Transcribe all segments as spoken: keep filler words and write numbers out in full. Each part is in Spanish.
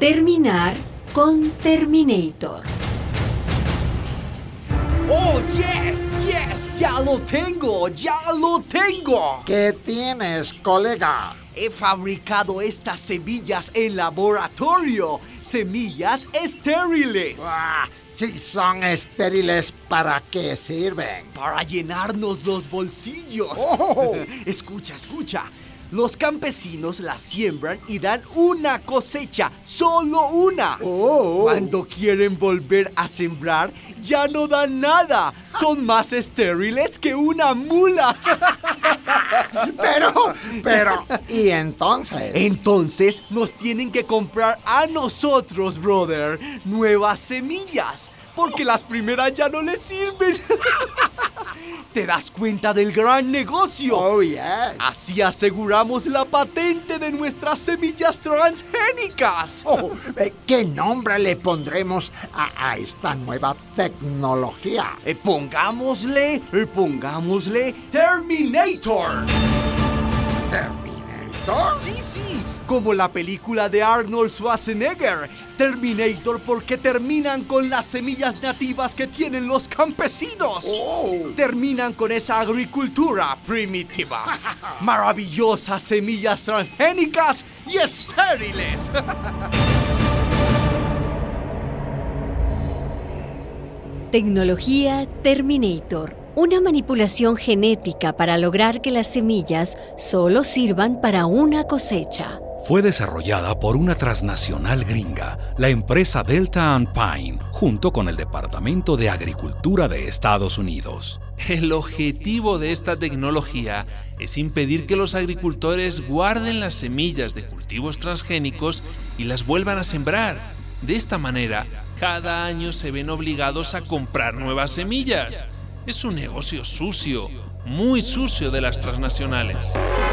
Terminar con Terminator. ¡Oh, yes! ¡Yes! ¡Ya lo tengo! ¡Ya lo tengo! ¿Qué tienes, colega? He fabricado estas semillas en laboratorio. Semillas estériles. Ah, si son estériles, ¿para qué sirven? Para llenarnos los bolsillos. Oh. Escucha, escucha. Los campesinos las siembran y dan una cosecha, solo una. Oh. Cuando quieren volver a sembrar, ya no dan nada. Son más estériles que una mula. Pero, pero, ¿y entonces? Entonces nos tienen que comprar a nosotros, brother, nuevas semillas. Porque las primeras ya no les sirven. ¿Te das cuenta del gran negocio? Oh, yes. Así aseguramos la patente de nuestras semillas transgénicas. Oh, ¿qué nombre le pondremos a, a esta nueva tecnología? Eh, pongámosle, eh, pongámosle Terminator. ¿Terminator? Sí, sí, como la película de Arnold Schwarzenegger. Terminator porque terminan con las semillas nativas que tienen los campesinos. Oh. Terminan con esa agricultura primitiva. Maravillosas semillas transgénicas y estériles. Tecnología Terminator. Una manipulación genética para lograr que las semillas solo sirvan para una cosecha. Fue desarrollada por una transnacional gringa, la empresa Delta and Pine, junto con el Departamento de Agricultura de Estados Unidos. El objetivo de esta tecnología es impedir que los agricultores guarden las semillas de cultivos transgénicos y las vuelvan a sembrar. De esta manera, cada año se ven obligados a comprar nuevas semillas. Es un negocio sucio, muy sucio de las transnacionales.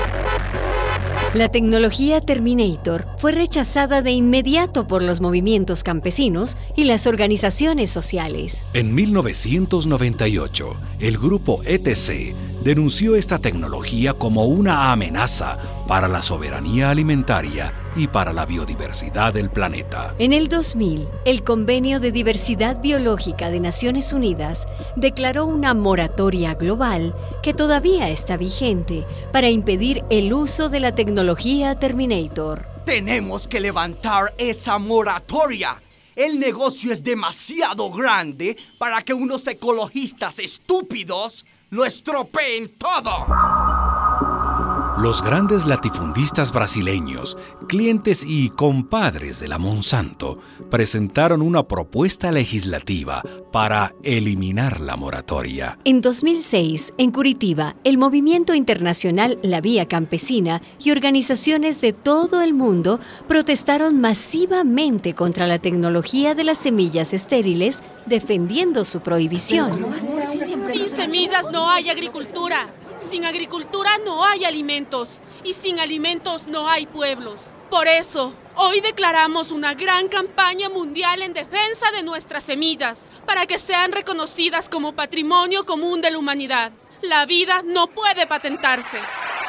La tecnología Terminator fue rechazada de inmediato por los movimientos campesinos y las organizaciones sociales. En mil novecientos noventa y ocho, el grupo E T C denunció esta tecnología como una amenaza para la soberanía alimentaria y para la biodiversidad del planeta. En el dos mil, el Convenio de Diversidad Biológica de Naciones Unidas declaró una moratoria global que todavía está vigente para impedir el uso de la tecnología Terminator. Tenemos que levantar esa moratoria. El negocio es demasiado grande para que unos ecologistas estúpidos lo estropeen todo. Los grandes latifundistas brasileños, clientes y compadres de la Monsanto, presentaron una propuesta legislativa para eliminar la moratoria. En dos mil seis, en Curitiba, el movimiento internacional La Vía Campesina y organizaciones de todo el mundo protestaron masivamente contra la tecnología de las semillas estériles, defendiendo su prohibición. Sin semillas no hay agricultura. Sin agricultura no hay alimentos, y sin alimentos no hay pueblos. Por eso, hoy declaramos una gran campaña mundial en defensa de nuestras semillas, para que sean reconocidas como patrimonio común de la humanidad. La vida no puede patentarse.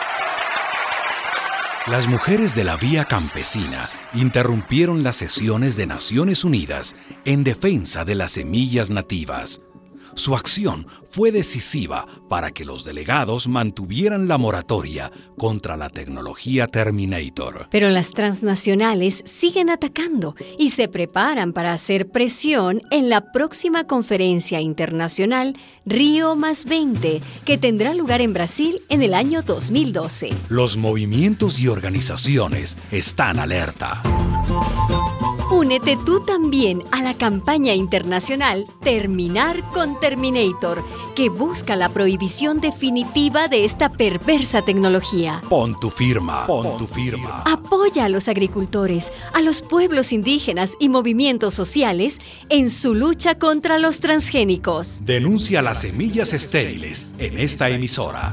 Las mujeres de la Vía Campesina interrumpieron las sesiones de Naciones Unidas en defensa de las semillas nativas. Su acción fue decisiva para que los delegados mantuvieran la moratoria contra la tecnología Terminator. Pero las transnacionales siguen atacando y se preparan para hacer presión en la próxima conferencia internacional Río más veinte, que tendrá lugar en Brasil en el año dos mil doce. Los movimientos y organizaciones están alerta. Únete tú también a la campaña internacional Terminar con Terminator, que busca la prohibición definitiva de esta perversa tecnología. Pon tu firma, pon tu firma. Apoya a los agricultores, a los pueblos indígenas y movimientos sociales en su lucha contra los transgénicos. Denuncia las semillas estériles en esta emisora.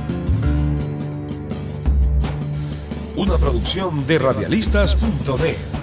Una producción de radialistas punto net.